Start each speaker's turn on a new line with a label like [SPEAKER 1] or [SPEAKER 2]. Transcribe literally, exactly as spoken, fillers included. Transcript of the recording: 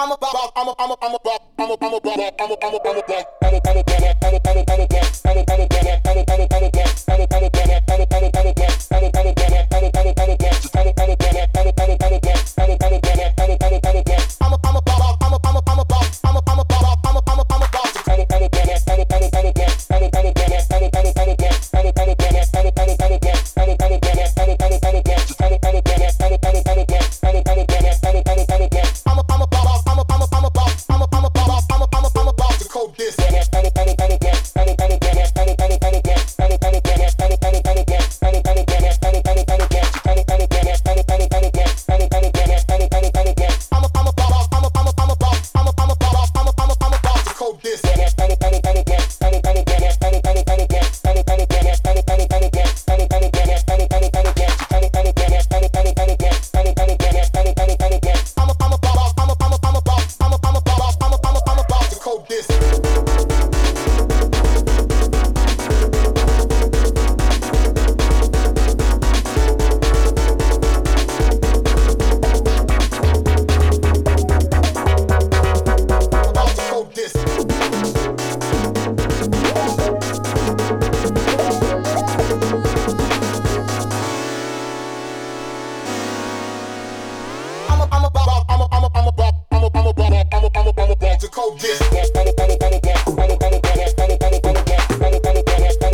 [SPEAKER 1] I'm a, I'm a, I'm a, I'm a, I'm a, I'm a, I'm a, I'm a, I'm a, I'm a, I'm a, I'm a, I'm a, I'm a, I'm a, I'm a,